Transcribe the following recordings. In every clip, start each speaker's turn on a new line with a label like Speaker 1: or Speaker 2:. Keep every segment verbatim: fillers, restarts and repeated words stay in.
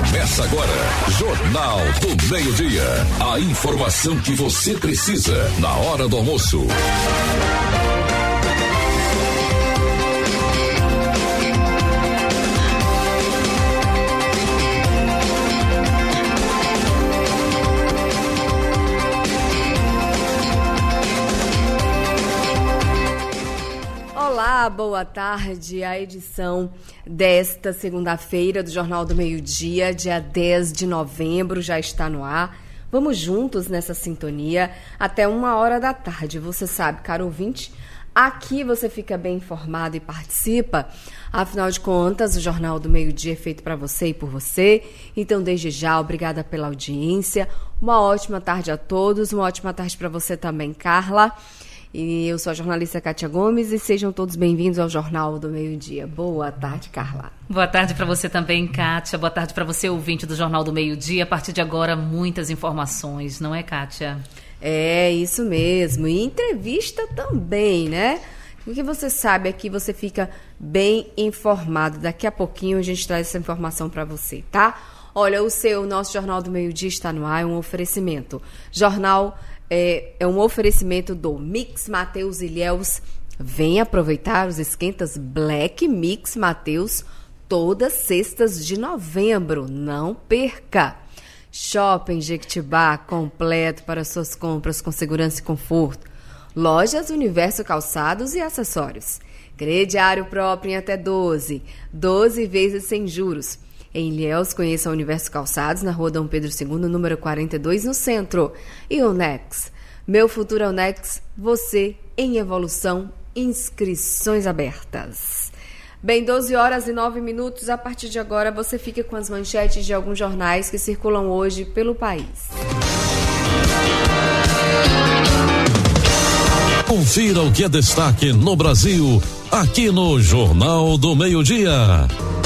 Speaker 1: Começa agora, Jornal do Meio-Dia. A informação que você precisa na hora do almoço.
Speaker 2: Olá, boa tarde. A edição desta segunda-feira do Jornal do Meio-Dia, dia dez de novembro, já está no ar. Vamos juntos nessa sintonia até uma hora da tarde. Você sabe, caro ouvinte, aqui você fica bem informado e participa. Afinal de contas, o Jornal do Meio-Dia é feito para você e por você. Então, desde já, obrigada pela audiência. Uma ótima tarde a todos. Uma ótima tarde para você também, Carla. E eu sou a jornalista Kátia Gomes e sejam todos bem-vindos ao Jornal do Meio-Dia. Boa tarde, Carla.
Speaker 3: Boa tarde para você também, Kátia. Boa tarde para você, ouvinte do Jornal do Meio-Dia. A partir de agora, muitas informações, não é, Kátia?
Speaker 2: É, isso mesmo. E entrevista também, né? O que você sabe aqui, você fica bem informado. Daqui a pouquinho a gente traz essa informação para você, tá? Olha, o seu, o nosso Jornal do Meio-Dia está no ar, é um oferecimento. Jornal... É, é um oferecimento do Mix Mateus Ilhéus. Vem aproveitar os esquentas Black Mix Mateus todas sextas de novembro. Não perca! Shopping Jequitibá completo para suas compras com segurança e conforto. Lojas Universo Calçados e Acessórios. Crediário próprio em até doze. doze vezes sem juros. Em Ilhéus, conheça o Universo Calçados, na rua Dom Pedro segundo, número quarenta e dois, no centro. E o Nex. Meu futuro é o Nex, você em evolução, inscrições abertas. Bem, doze horas e nove minutos, a partir de agora você fica com as manchetes de alguns jornais que circulam hoje pelo país.
Speaker 1: Confira o que é destaque no Brasil, aqui no Jornal do Meio-Dia.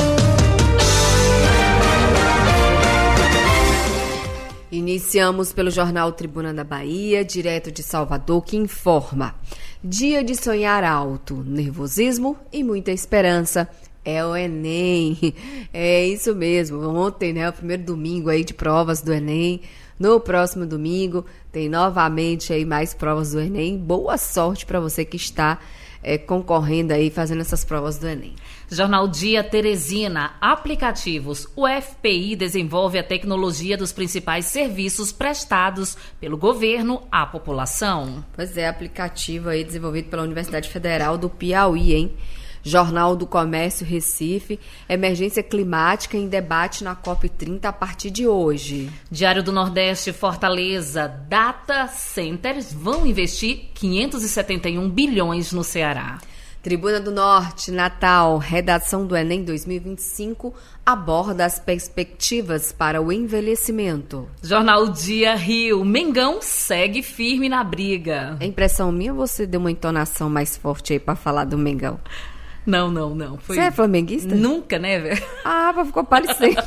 Speaker 2: Iniciamos pelo jornal Tribuna da Bahia, direto de Salvador, que informa: dia de sonhar alto, nervosismo e muita esperança. É o Enem. É isso mesmo. Ontem, né, o primeiro domingo aí de provas do Enem. No próximo domingo tem novamente aí mais provas do Enem. Boa sorte para você que está é, concorrendo aí, fazendo essas provas do Enem.
Speaker 3: Jornal Dia Teresina, aplicativos. O F P I desenvolve a tecnologia dos principais serviços prestados pelo governo à população.
Speaker 2: Pois é, aplicativo aí desenvolvido pela Universidade Federal do Piauí, hein? Jornal do Comércio Recife, emergência climática em debate na COP trinta a partir de hoje.
Speaker 3: Diário do Nordeste, Fortaleza, data centers vão investir quinhentos e setenta e um bilhões no Ceará.
Speaker 2: Tribuna do Norte, Natal, redação do Enem dois mil e vinte e cinco aborda as perspectivas para o envelhecimento.
Speaker 3: Jornal Dia Rio, Mengão segue firme na briga.
Speaker 2: É impressão minha ou você deu uma entonação mais forte aí para falar do Mengão?
Speaker 3: Não, não, não. Foi...
Speaker 2: Você é flamenguista?
Speaker 3: Nunca, né, velho?
Speaker 2: Ah, ficou parecendo.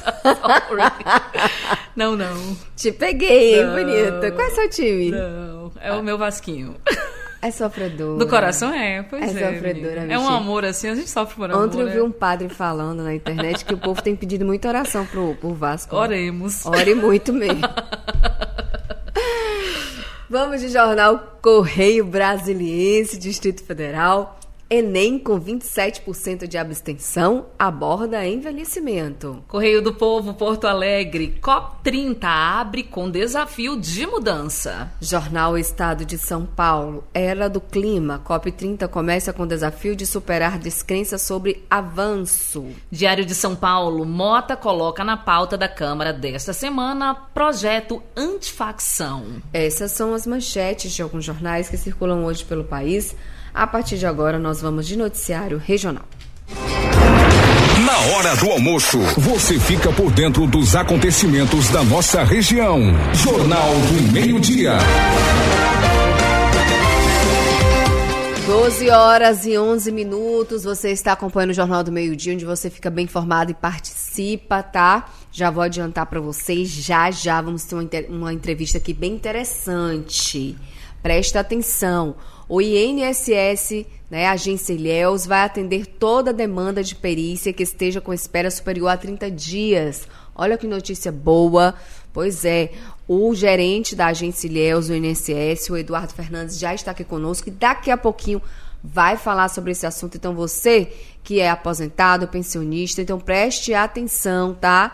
Speaker 3: Não, não.
Speaker 2: Te peguei,
Speaker 3: não,
Speaker 2: bonita. Qual é seu time?
Speaker 3: Não, é o meu Vasquinho.
Speaker 2: É sofredora.
Speaker 3: Do coração é, pois é.
Speaker 2: É sofredora,
Speaker 3: É um amor assim, a gente sofre por amor.
Speaker 2: Ontem eu vi um padre falando na internet que o povo tem pedido muita oração pro, pro Vasco.
Speaker 3: Oremos.
Speaker 2: Ore muito mesmo. Vamos de jornal Correio Brasiliense, Distrito Federal. Enem com vinte e sete por cento de abstenção aborda envelhecimento.
Speaker 3: Correio do Povo, Porto Alegre, COP trinta abre com desafio de mudança.
Speaker 2: Jornal Estado de São Paulo, Era do Clima, COP trinta começa com desafio de superar descrença sobre avanço.
Speaker 3: Diário de São Paulo, Mota coloca na pauta da Câmara desta semana projeto antifacção.
Speaker 2: Essas são as manchetes de alguns jornais que circulam hoje pelo país. A partir de agora, nós vamos de noticiário regional.
Speaker 1: Na hora do almoço, você fica por dentro dos acontecimentos da nossa região. Jornal do Meio-Dia.
Speaker 2: doze horas e onze minutos, você está acompanhando o Jornal do Meio-Dia, onde você fica bem informado e participa, tá? Já vou adiantar para vocês, já já vamos ter uma, uma entrevista aqui bem interessante. Presta atenção. O I N S S, né, a agência Ilhéus, vai atender toda a demanda de perícia que esteja com espera superior a trinta dias. Olha que notícia boa. Pois é, o gerente da agência Ilhéus, do I N S S, o Eduardo Fernandes, já está aqui conosco e daqui a pouquinho vai falar sobre esse assunto. Então, você que é aposentado, pensionista, então preste atenção, tá?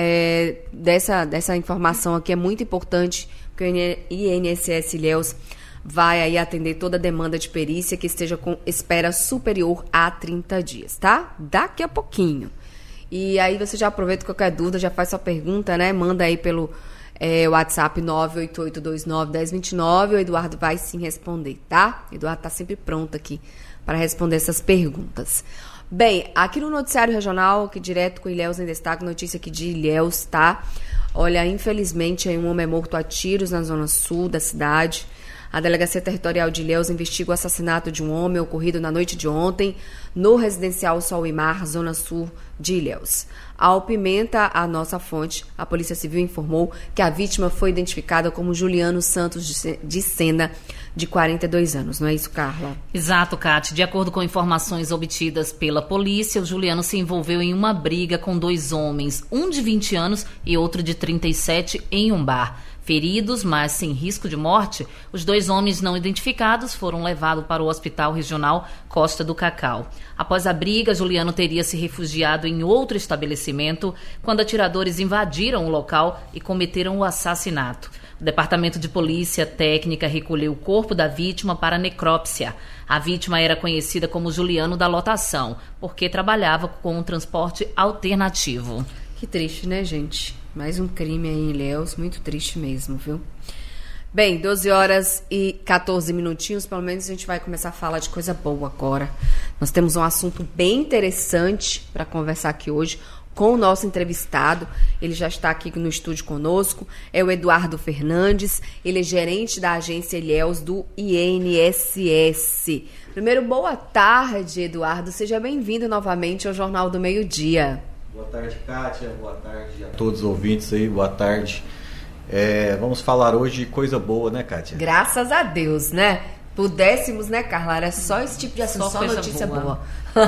Speaker 2: É, dessa, dessa informação aqui é muito importante, porque o I N S S Ilhéus vai aí atender toda a demanda de perícia que esteja com espera superior a trinta dias, tá? Daqui a pouquinho. E aí você já aproveita qualquer dúvida, já faz sua pergunta, né? Manda aí pelo é, WhatsApp nove oito oito dois nove um zero dois nove, o Eduardo vai sim responder, tá? O Eduardo tá sempre pronto aqui para responder essas perguntas. Bem, aqui no Noticiário Regional, aqui direto com Ilhéus em Destaque, notícia aqui de Ilhéus, tá? Olha, infelizmente, aí um homem é morto a tiros na zona sul da cidade. A Delegacia Territorial de Ilhéus investiga o assassinato de um homem ocorrido na noite de ontem no residencial Sol e Mar, zona sul de Ilhéus. Ao Pimenta, a nossa fonte, a Polícia Civil informou que a vítima foi identificada como Juliano Santos de Sena, de quarenta e dois anos. Não é isso, Carla?
Speaker 3: Exato, Cátia. De acordo com informações obtidas pela polícia, o Juliano se envolveu em uma briga com dois homens, um de vinte anos e outro de trinta e sete, em um bar. Feridos, mas sem risco de morte, os dois homens não identificados foram levados para o Hospital Regional Costa do Cacau. Após a briga, Juliano teria se refugiado em outro estabelecimento quando atiradores invadiram o local e cometeram o assassinato. O Departamento de Polícia Técnica recolheu o corpo da vítima para necrópsia. A vítima era conhecida como Juliano da Lotação, porque trabalhava com um transporte alternativo.
Speaker 2: Que triste, né, gente? Mais um crime aí em Ilhéus, muito triste mesmo, viu? Bem, doze horas e quatorze minutinhos, pelo menos a gente vai começar a falar de coisa boa agora. Nós temos um assunto bem interessante para conversar aqui hoje com o nosso entrevistado. Ele já está aqui no estúdio conosco, é o Eduardo Fernandes, ele é gerente da agência Ilhéus do I N S S. Primeiro, boa tarde, Eduardo, seja bem-vindo novamente ao Jornal do Meio-Dia.
Speaker 4: Boa tarde, Kátia. Boa tarde a todos os ouvintes aí. Boa tarde. É, vamos falar hoje de coisa boa, né, Kátia?
Speaker 2: Graças a Deus, né? Pudéssemos, né, Carla? Era só esse tipo de assunto, só, só notícia boa. boa.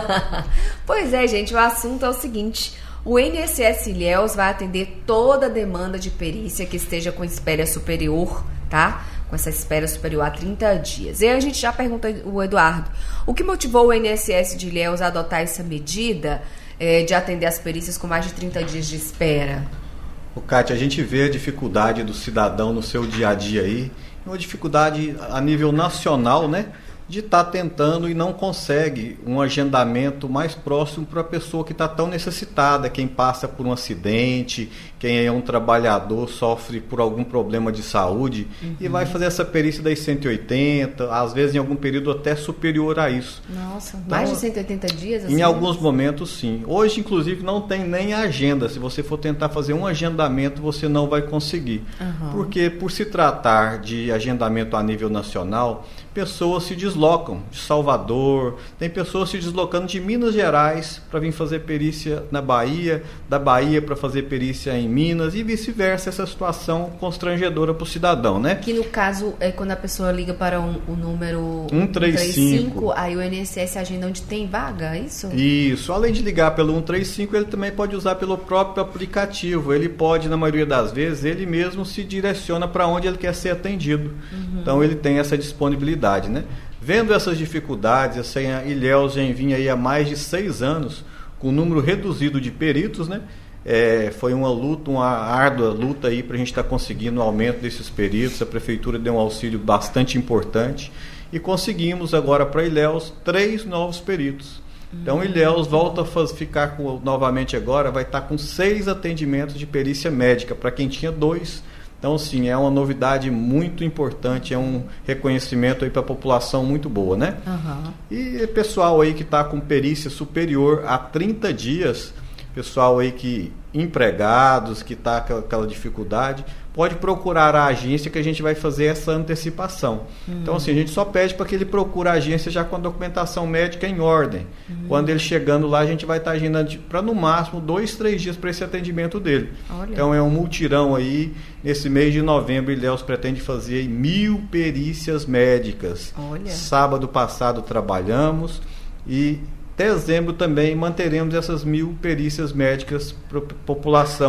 Speaker 2: Pois é, gente, o assunto é o seguinte. O I N S S Ilhéus vai atender toda a demanda de perícia que esteja com espera superior, tá? Com essa espera superior a trinta dias. E aí a gente já pergunta o Eduardo, o que motivou o I N S S de Ilhéus a adotar essa medida É, de atender as perícias com mais de trinta dias de espera?
Speaker 4: O Kátia, a gente vê a dificuldade do cidadão no seu dia a dia aí, uma dificuldade a nível nacional, né? De estar tá tentando e não consegue um agendamento mais próximo para a pessoa que está tão necessitada, quem passa por um acidente, quem é um trabalhador, sofre por algum problema de saúde, uhum. e vai fazer essa perícia das cento e oitenta, às vezes em algum período até superior a isso.
Speaker 2: Nossa, então, mais de cento e oitenta dias? Assim?
Speaker 4: Em alguns momentos, sim. Hoje, inclusive, não tem nem agenda. Se você for tentar fazer um agendamento, você não vai conseguir. Uhum. Porque, por se tratar de agendamento a nível nacional, pessoas se deslocam de Salvador, tem pessoas se deslocando de Minas Gerais para vir fazer perícia na Bahia, da Bahia para fazer perícia em Minas e vice-versa, essa situação constrangedora para o cidadão, né?
Speaker 2: Que no caso é quando a pessoa liga para um, o número
Speaker 4: cento e trinta e cinco,
Speaker 2: aí o I N S S agenda onde tem vaga, é isso?
Speaker 4: Isso, além de ligar pelo cento e trinta e cinco, ele também pode usar pelo próprio aplicativo, ele pode, na maioria das vezes, ele mesmo se direciona para onde ele quer ser atendido, uhum. Então ele tem essa disponibilidade, né? Vendo essas dificuldades, assim, a Ilhéus já vinha aí há mais de seis anos com um número reduzido de peritos, né? É, foi uma luta, uma árdua luta aí para a gente estar tá conseguindo o aumento desses peritos. A prefeitura deu um auxílio bastante importante e conseguimos agora para Ilhéus três novos peritos. Então Ilhéus volta a faz, ficar com, novamente agora, vai estar tá com seis atendimentos de perícia médica para quem tinha dois. Então, sim, é uma novidade muito importante, é um reconhecimento aí para a população muito boa, né? Uhum. E pessoal aí que está com perícia superior a trinta dias, pessoal aí que empregados, que está com aquela dificuldade, pode procurar a agência que a gente vai fazer essa antecipação. Uhum. Então, assim, a gente só pede para que ele procure a agência já com a documentação médica em ordem. Uhum. Quando ele chegando lá, a gente vai estar tá agendando para, no máximo, dois, três dias para esse atendimento dele. Olha. Então, é um multirão aí. Nesse mês de novembro, Ilhéus pretende fazer aí, mil perícias médicas. Olha. Sábado passado trabalhamos e dezembro também manteremos essas mil perícias médicas para a população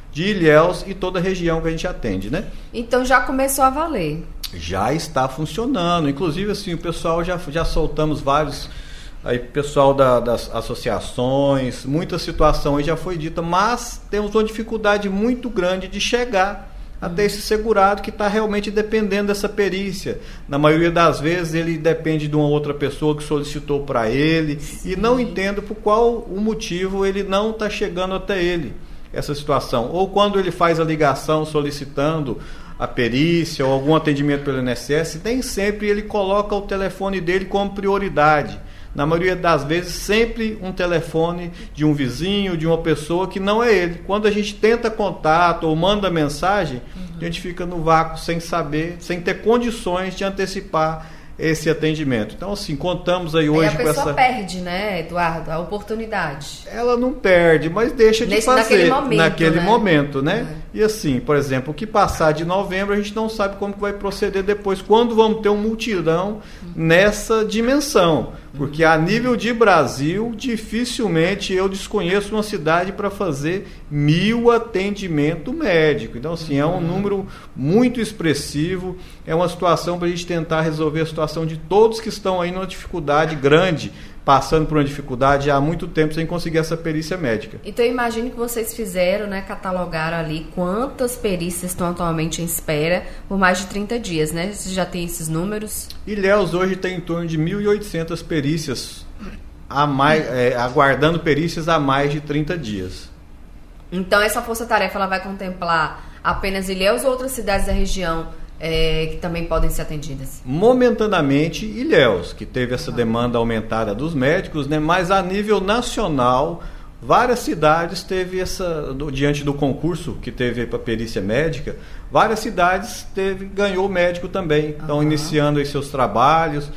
Speaker 4: de Ilhéus e toda a região que a gente atende, né?
Speaker 2: Então já começou a valer.
Speaker 4: Já está funcionando. Inclusive, assim, o pessoal já, já soltamos vários... Aí, pessoal da, das associações, muita situação aí já foi dita, mas temos uma dificuldade muito grande de chegar até esse segurado que está realmente dependendo dessa perícia. Na maioria das vezes ele depende de uma outra pessoa que solicitou para ele. Sim. E não entendo por qual o motivo ele não está chegando até ele, essa situação. Ou quando ele faz a ligação solicitando a perícia ou algum atendimento pelo I N S S, nem sempre ele coloca o telefone dele como prioridade. Na maioria das vezes, sempre um telefone de um vizinho, de uma pessoa que não é ele. Quando a gente tenta contato ou manda mensagem, uhum. a gente fica no vácuo sem saber, sem ter condições de antecipar esse atendimento. Então, assim, contamos aí hoje com essa...
Speaker 2: Aí a pessoa perde, né, Eduardo, a oportunidade.
Speaker 4: Ela não perde, mas deixa de
Speaker 2: Nesse,
Speaker 4: fazer
Speaker 2: naquele momento,
Speaker 4: naquele
Speaker 2: né?
Speaker 4: momento, né?
Speaker 2: Uhum.
Speaker 4: E assim, por exemplo, o que passar de novembro, a gente não sabe como que vai proceder depois, quando vamos ter um multirão uhum. nessa dimensão. Porque a nível de Brasil, dificilmente eu desconheço uma cidade para fazer mil atendimento médico. Então, assim, é um número muito expressivo, é uma situação para a gente tentar resolver a situação de todos que estão aí numa dificuldade grande, passando por uma dificuldade há muito tempo sem conseguir essa perícia médica.
Speaker 2: Então, eu imagino que vocês fizeram, né, catalogaram ali quantas perícias estão atualmente em espera por mais de trinta dias, né? Você já tem esses números?
Speaker 4: Ilhéus hoje tem em torno de mil e oitocentas perícias, a mais, é, aguardando perícias há mais de trinta dias.
Speaker 2: Então, essa força-tarefa ela vai contemplar apenas Ilhéus ou outras cidades da região É, que também podem ser atendidas?
Speaker 4: Momentaneamente, Ilhéus, que teve essa demanda aumentada dos médicos, né? Mas a nível nacional, várias cidades teve essa, do, diante do concurso que teve para perícia médica, várias cidades teve, ganhou médico também. Estão uhum. iniciando aí seus trabalhos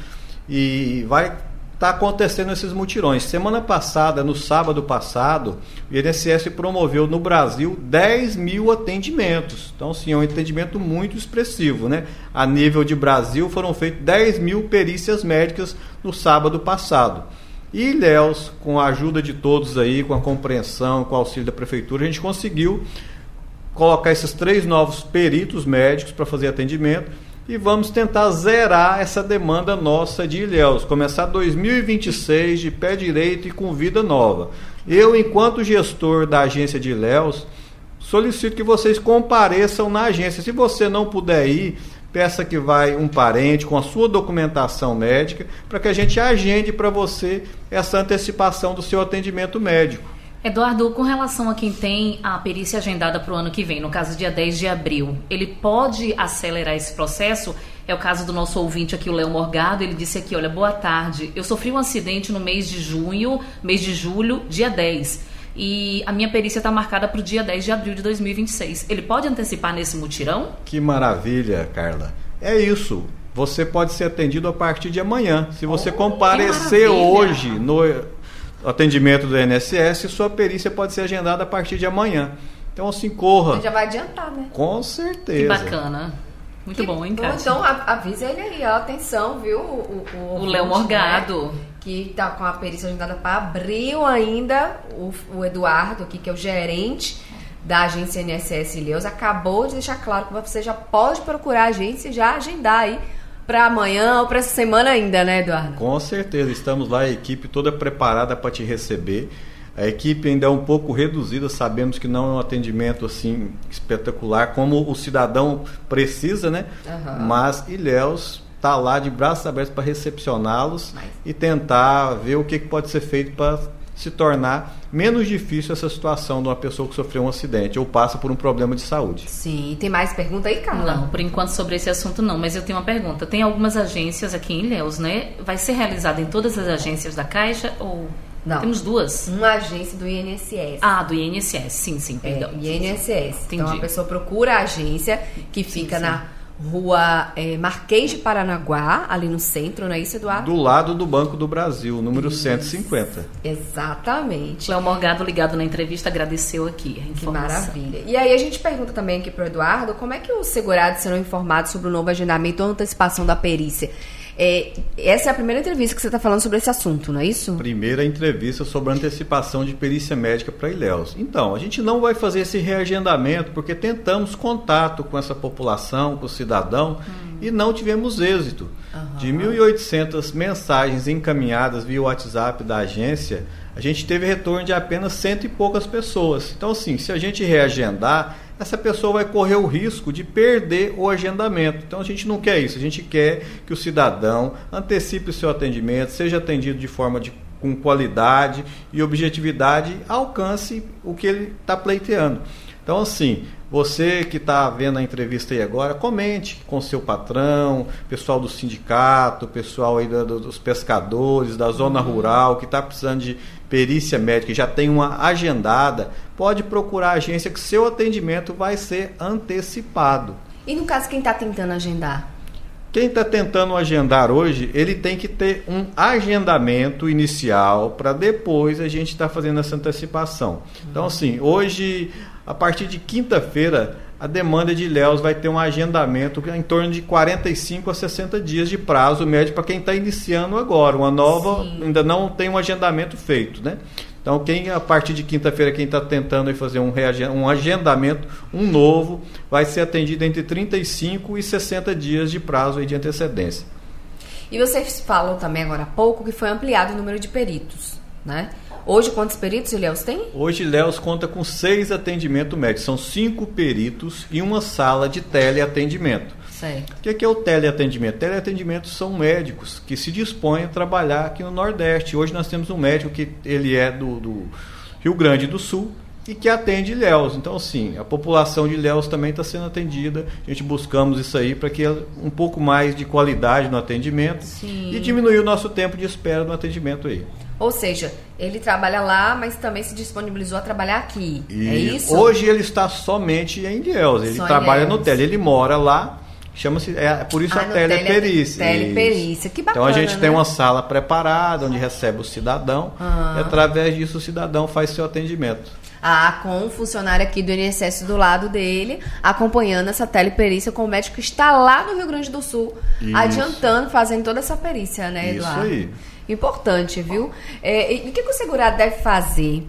Speaker 4: e vai estar tá acontecendo esses mutirões. Semana passada, no sábado passado, o I N S S promoveu no Brasil dez mil atendimentos. Então, sim, é um atendimento muito expressivo, né? A nível de Brasil, foram feitas dez mil perícias médicas no sábado passado. E Ilhéus, com a ajuda de todos aí, com a compreensão, com o auxílio da prefeitura, a gente conseguiu colocar esses três novos peritos médicos para fazer atendimento. E vamos tentar zerar essa demanda nossa de Ilhéus. Começar dois mil e vinte e seis de pé direito e com vida nova. Eu, enquanto gestor da agência de Ilhéus, solicito que vocês compareçam na agência. Se você não puder ir, peça que vai um parente com a sua documentação médica para que a gente agende para você essa antecipação do seu atendimento médico.
Speaker 3: Eduardo, com relação a quem tem a perícia agendada para o ano que vem, no caso dia dez de abril, ele pode acelerar esse processo? É o caso do nosso ouvinte aqui, o Léo Morgado. Ele disse aqui, olha, boa tarde, eu sofri um acidente no mês de junho, mês de julho, dia dez, e a minha perícia está marcada para o dia dez de abril de dois mil e vinte e seis. Ele pode antecipar nesse mutirão?
Speaker 4: Que maravilha, Carla. É isso. Você pode ser atendido a partir de amanhã. Se você oh, comparecer hoje no atendimento do I N S S, sua perícia pode ser agendada a partir de amanhã. Então, assim, corra.
Speaker 2: Você já vai adiantar, né?
Speaker 4: Com certeza.
Speaker 3: Que bacana. Muito que bom, hein, Kátia?
Speaker 2: Então, avisa ele aí, ó, atenção, viu? O, o,
Speaker 3: o Léo Morgado.
Speaker 2: Né? Que tá com a perícia agendada para abril ainda. O, o Eduardo aqui, que é o gerente da agência I N S S Ilhéus, acabou de deixar claro que você já pode procurar a agência e já agendar aí para amanhã ou para essa semana ainda, né, Eduardo?
Speaker 4: Com certeza, estamos lá, a equipe toda preparada para te receber. A equipe ainda é um pouco reduzida, sabemos que não é um atendimento assim espetacular como o cidadão precisa, né? Uhum. Mas Ilhéus está lá de braços abertos para recepcioná-los Mas... e tentar ver o que pode ser feito para se tornar menos difícil essa situação de uma pessoa que sofreu um acidente ou passa por um problema de saúde.
Speaker 2: Sim, tem mais pergunta aí, Carla?
Speaker 3: Não, por enquanto sobre esse assunto não, mas eu tenho uma pergunta. Tem algumas agências aqui em Ilhéus, né? Vai ser realizada em todas as agências da Caixa ou...
Speaker 2: Não.
Speaker 3: Temos duas?
Speaker 2: Uma agência do I N S S.
Speaker 3: Ah, do I N S S, sim, sim, perdão.
Speaker 2: É, I N S S.
Speaker 3: Entendi.
Speaker 2: Então a pessoa procura a agência que fica sim, sim. na rua é, Marquês de Paranaguá, ali no centro, não é isso, Eduardo?
Speaker 4: Do lado do Banco do Brasil, número isso. cento e cinquenta.
Speaker 2: Exatamente.
Speaker 3: Léo Morgado, ligado na entrevista, agradeceu aqui a informação.
Speaker 2: Que maravilha. E aí a gente pergunta também aqui pro Eduardo, como é que os segurados serão informados sobre o novo agendamento ou antecipação da perícia? É, essa é a primeira entrevista que você está falando sobre esse assunto, não é isso?
Speaker 4: Primeira entrevista sobre antecipação de perícia médica para Ilhéus. Então, a gente não vai fazer esse reagendamento porque tentamos contato com essa população, com o cidadão, hum. e não tivemos êxito. Uhum. De mil e oitocentas mensagens encaminhadas via WhatsApp da agência, a gente teve retorno de apenas cento e poucas pessoas. Então, assim, se a gente reagendar, essa pessoa vai correr o risco de perder o agendamento. Então, a gente não quer isso. A gente quer que o cidadão antecipe o seu atendimento, seja atendido de forma de, com qualidade e objetividade, alcance o que ele está pleiteando. Então, assim, você que está vendo a entrevista aí agora, comente com seu patrão, pessoal do sindicato, pessoal aí do, do, dos pescadores, da zona rural, que está precisando de perícia médica, já tem uma agendada, pode procurar a agência que seu atendimento vai ser antecipado.
Speaker 2: E no caso, quem está tentando agendar?
Speaker 4: Quem está tentando agendar hoje, ele tem que ter um agendamento inicial para depois a gente estar tá fazendo essa antecipação. Então, assim, hoje, a partir de quinta-feira, a demanda de Ilhéus vai ter um agendamento em torno de quarenta e cinco a sessenta dias de prazo médio para quem está iniciando agora. Uma nova, Sim. ainda não tem um agendamento feito, né? Então, quem a partir de quinta-feira, quem está tentando aí fazer um, um agendamento, um novo, vai ser atendido entre trinta e cinco e sessenta dias de prazo aí de antecedência.
Speaker 2: E vocês falam também agora há pouco que foi ampliado o número de peritos, né? Hoje, quantos peritos Ilhéus tem?
Speaker 4: Hoje, Ilhéus conta com seis atendimentos médicos. São cinco peritos e uma sala de teleatendimento.
Speaker 2: Certo.
Speaker 4: O que é o teleatendimento? Teleatendimento são médicos que se dispõem a trabalhar aqui no Nordeste. Hoje nós temos um médico que ele é do, do Rio Grande do Sul e que atende Ilhéus. Então, assim, a população de Ilhéus também está sendo atendida. A gente buscamos isso aí para que um pouco mais de qualidade no atendimento.
Speaker 2: Sim.
Speaker 4: E diminuir o nosso tempo de espera no atendimento aí.
Speaker 2: Ou seja, ele trabalha lá, mas também se disponibilizou a trabalhar aqui.
Speaker 4: E
Speaker 2: é isso?
Speaker 4: Hoje ele está somente em Ilhéus. Ele
Speaker 2: Só
Speaker 4: trabalha
Speaker 2: Ilhéus.
Speaker 4: no tele. Ele mora lá. Chama-se, é por isso
Speaker 2: ah,
Speaker 4: a teleperícia.
Speaker 2: Teleperícia, que bacana.
Speaker 4: Então a gente
Speaker 2: né?
Speaker 4: tem uma sala preparada onde recebe o cidadão
Speaker 2: ah.
Speaker 4: e através disso o cidadão faz seu atendimento.
Speaker 2: Ah, com um funcionário aqui do I N S S do lado dele, acompanhando essa teleperícia com o médico que está lá no Rio Grande do Sul,
Speaker 4: isso.
Speaker 2: adiantando, fazendo toda essa perícia, né, Eduardo?
Speaker 4: Isso aí.
Speaker 2: Importante, viu? É, e o que o segurado deve fazer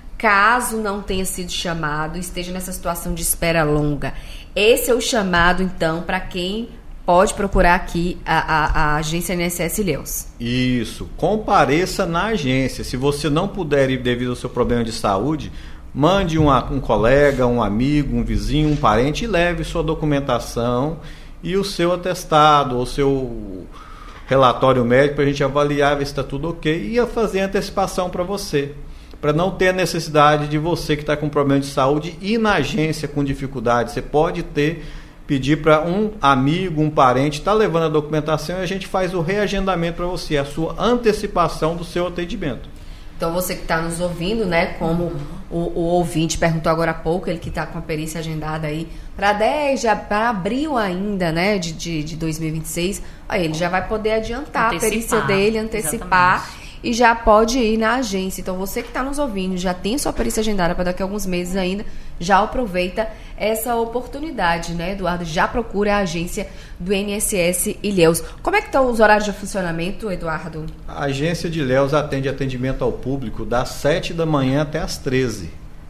Speaker 2: caso não tenha sido chamado e esteja nessa situação de espera longa? Esse é o chamado, então, para quem pode procurar aqui a, a, a agência I N S S Ilhéus.
Speaker 4: Isso. Compareça na agência. Se você não puder ir devido ao seu problema de saúde, mande um, um colega, um amigo, um vizinho, um parente e leve sua documentação e o seu atestado, ou seu relatório médico para a gente avaliar, ver se está tudo ok e fazer a antecipação para você. Para não ter a necessidade de você que está com problema de saúde ir na agência com dificuldade. Você pode ter, pedir para um amigo, um parente, estar tá levando a documentação e a gente faz o reagendamento para você, a sua antecipação do seu atendimento.
Speaker 2: Então você que está nos ouvindo, né, como o, o ouvinte perguntou agora há pouco, ele que está com a perícia agendada aí para dez, para abril ainda, né, de, de, de dois mil e vinte e seis, aí ele já vai poder adiantar antecipar, a perícia dele, antecipar. Exatamente. E já pode ir na agência. Então, você que está nos ouvindo, já tem sua perícia agendada para daqui a alguns meses ainda, já aproveita essa oportunidade, né, Eduardo? Já procura a agência do I N S S Ilhéus. Como é que estão os horários de funcionamento, Eduardo?
Speaker 4: A agência de Ilhéus atende atendimento ao público das sete da manhã até as treze.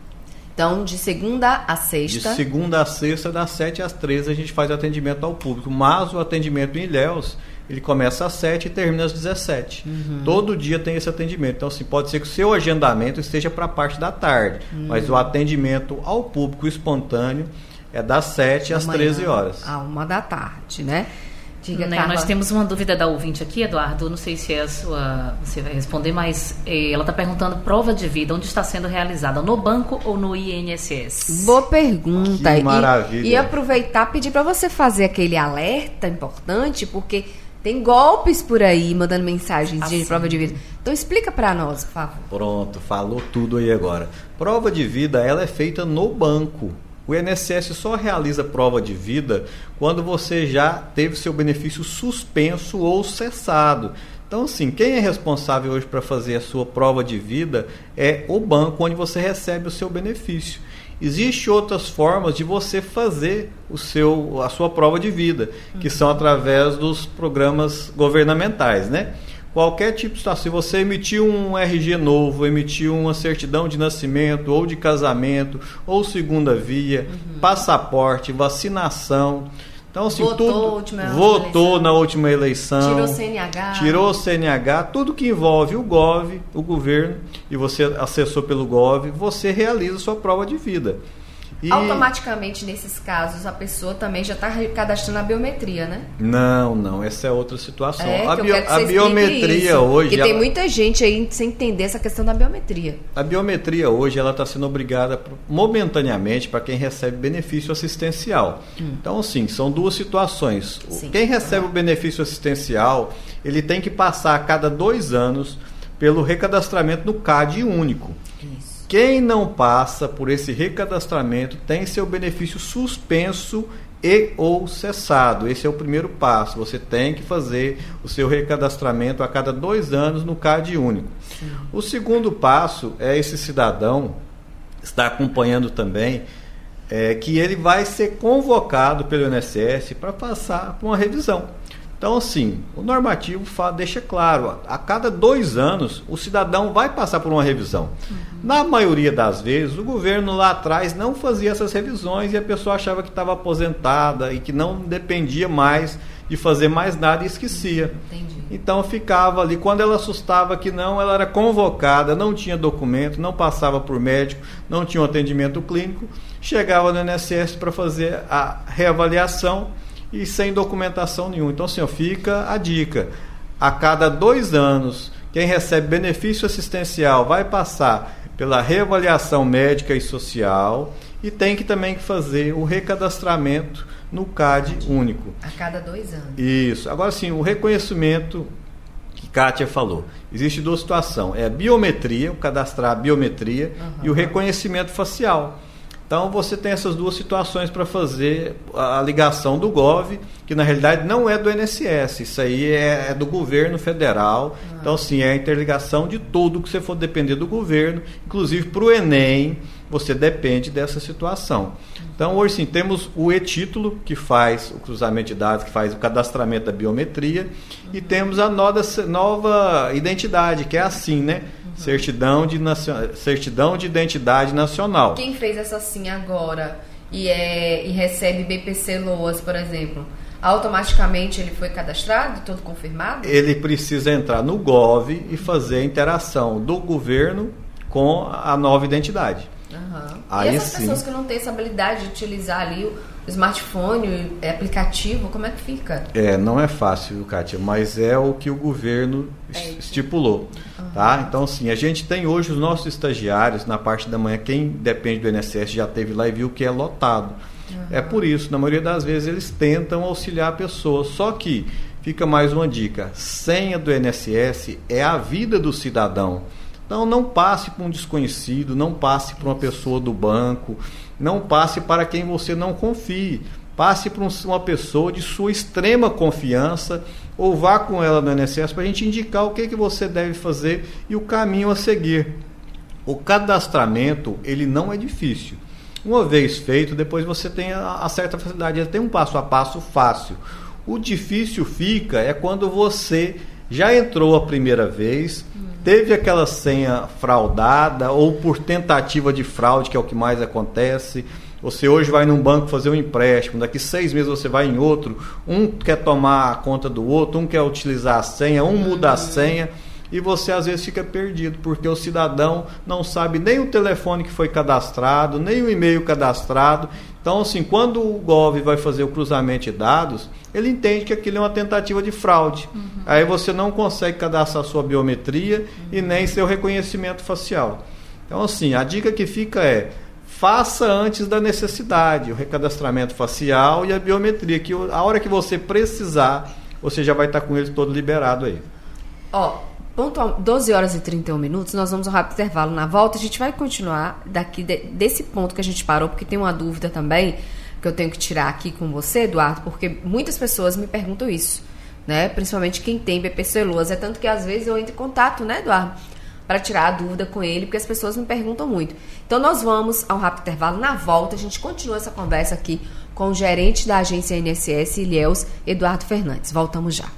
Speaker 2: Então, de segunda a sexta?
Speaker 4: De segunda a sexta, das sete às treze, a gente faz atendimento ao público. Mas o atendimento em Ilhéus, ele começa às sete e termina às dezessete. Uhum. Todo dia tem esse atendimento. Então, assim, pode ser que o seu agendamento esteja para a parte da tarde. Uhum. Mas o atendimento ao público espontâneo é das sete às treze horas.
Speaker 2: À uma da tarde, né? Diga,
Speaker 3: né, nós temos uma dúvida da ouvinte aqui, Eduardo. Não sei se é a sua, você vai responder, mas eh, ela está perguntando: prova de vida, onde está sendo realizada? No banco ou no I N S S?
Speaker 2: Boa pergunta.
Speaker 4: Que maravilha.
Speaker 2: E, e aproveitar, pedir para você fazer aquele alerta importante, porque tem golpes por aí mandando mensagens assim. de prova de vida. Então explica para nós, por favor.
Speaker 4: Pronto, falou tudo aí agora. Prova de vida, ela é feita no banco. O I N S S só realiza prova de vida quando você já teve seu benefício suspenso ou cessado. Então, assim, quem é responsável hoje para fazer a sua prova de vida é o banco onde você recebe o seu benefício. Existem outras formas de você fazer o seu, a sua prova de vida, que são através dos programas governamentais, né? Qualquer tipo de situação, se você emitiu um R G novo, emitiu uma certidão de nascimento, ou de casamento, ou segunda via, uhum. passaporte, vacinação. Então, assim,
Speaker 2: votou,
Speaker 4: tudo,
Speaker 2: última
Speaker 4: votou
Speaker 2: eleição.
Speaker 4: na última eleição.
Speaker 2: Tirou C N H.
Speaker 4: Tirou o C N H, tudo que envolve o Gov, o governo, e você acessou pelo Gov, você realiza sua prova de vida. E...
Speaker 2: automaticamente, nesses casos, a pessoa também já está cadastrando a biometria, né?
Speaker 4: Não, não, essa é outra situação.
Speaker 2: É,
Speaker 4: a,
Speaker 2: que
Speaker 4: bio,
Speaker 2: eu quero que
Speaker 4: a
Speaker 2: você
Speaker 4: biometria
Speaker 2: isso,
Speaker 4: hoje...
Speaker 2: Porque
Speaker 4: ela...
Speaker 2: tem muita gente aí sem entender essa questão da biometria.
Speaker 4: A biometria hoje ela está sendo obrigada momentaneamente para quem recebe benefício assistencial. Hum. Então, sim, são duas situações. Sim. Quem recebe ah. o benefício assistencial, ele tem que passar a cada dois anos pelo recadastramento no C A D único. Isso. Quem não passa por esse recadastramento tem seu benefício suspenso e ou cessado. Esse é o primeiro passo. Você tem que fazer o seu recadastramento a cada dois anos no C A D único. Sim. O segundo passo é esse cidadão está acompanhando também é, que ele vai ser convocado pelo I N S S para passar por uma revisão. Então, assim, o normativo fala, deixa claro, a cada dois anos o cidadão vai passar por uma revisão. Uhum. Na maioria das vezes, o governo lá atrás não fazia essas revisões e a pessoa achava que estava aposentada e que não dependia mais de fazer mais nada e esquecia. Entendi. Então ficava ali, quando ela assustava que não, ela era convocada, não tinha documento, não passava por médico, não tinha um atendimento clínico, chegava no I N S S para fazer a reavaliação e sem documentação nenhuma. Então, assim, ó, fica a dica. A cada dois anos, quem recebe benefício assistencial vai passar pela reavaliação médica e social e tem que também fazer o recadastramento no C A D único.
Speaker 2: A cada dois anos.
Speaker 4: Isso. Agora, sim, o reconhecimento que Kátia falou. Existe duas situações. É a biometria, o cadastrar a biometria uhum. e o reconhecimento facial. Então, você tem essas duas situações para fazer a ligação do Gov, que na realidade não é do I N S S, isso aí é, é do governo federal. Ah. Então, sim, é a interligação de tudo que você for depender do governo, inclusive para o Enem, você depende dessa situação. Então, hoje sim, temos o e-título, que faz o cruzamento de dados, que faz o cadastramento da biometria, uhum. e temos a nova, nova identidade, que é assim, né? Certidão de, nacion... Certidão de Identidade Nacional.
Speaker 2: Quem fez essa sim agora e, é, e recebe B P C Loas, por exemplo, automaticamente ele foi cadastrado, todo confirmado?
Speaker 4: Ele precisa entrar no Gov e fazer a interação do governo com a nova identidade.
Speaker 2: Uhum. Aí, e essas sim. pessoas que não têm essa habilidade de utilizar ali o smartphone, o aplicativo, como é que fica?
Speaker 4: É, não é fácil, Kátia, mas é o que o governo é estipulou. Uhum. Tá? Então, sim, a gente tem hoje os nossos estagiários, na parte da manhã, quem depende do I N S S já teve lá e viu que é lotado. Uhum. É por isso, na maioria das vezes, eles tentam auxiliar a pessoa, só que fica mais uma dica, senha do I N S S é a vida do cidadão. Então, não passe para um desconhecido, não passe para uma pessoa do banco, não passe para quem você não confie. Passe para uma pessoa de sua extrema confiança ou vá com ela no I N S S para a gente indicar o que, que você deve fazer e o caminho a seguir. O cadastramento, ele não é difícil. Uma vez feito, depois você tem a, a certa facilidade, ele tem um passo a passo fácil. O difícil fica é quando você já entrou a primeira vez, teve aquela senha fraudada ou por tentativa de fraude, que é o que mais acontece. Você hoje vai num banco fazer um empréstimo, daqui seis meses você vai em outro, um quer tomar a conta do outro, um quer utilizar a senha, um muda a senha e você às vezes fica perdido, porque o cidadão não sabe nem o telefone que foi cadastrado, nem o e-mail cadastrado. Então, assim, quando o Gov vai fazer o cruzamento de dados, ele entende que aquilo é uma tentativa de fraude. Uhum. Aí você não consegue cadastrar sua biometria uhum. e nem seu reconhecimento facial. Então, assim, a dica que fica é: faça antes da necessidade, o recadastramento facial e a biometria, que a hora que você precisar, você já vai estar com eles todo liberado aí.
Speaker 2: Ó, ponto doze horas e trinta e um minutos, nós vamos a um rápido intervalo. Na volta, a gente vai continuar daqui de, desse ponto que a gente parou, porque tem uma dúvida também que eu tenho que tirar aqui com você, Eduardo, porque muitas pessoas me perguntam isso, né? Principalmente quem tem B P C Loas. É tanto que às vezes eu entro em contato, né, Eduardo? para tirar a dúvida com ele, porque as pessoas me perguntam muito. Então nós vamos a um rápido intervalo. Na volta a gente continua essa conversa aqui com o gerente da agência I N S S Ilhéus, Eduardo Fernandes. Voltamos já.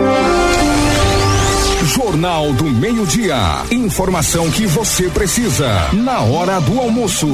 Speaker 1: Jornal do Meio-Dia. Informação que você precisa na hora do almoço.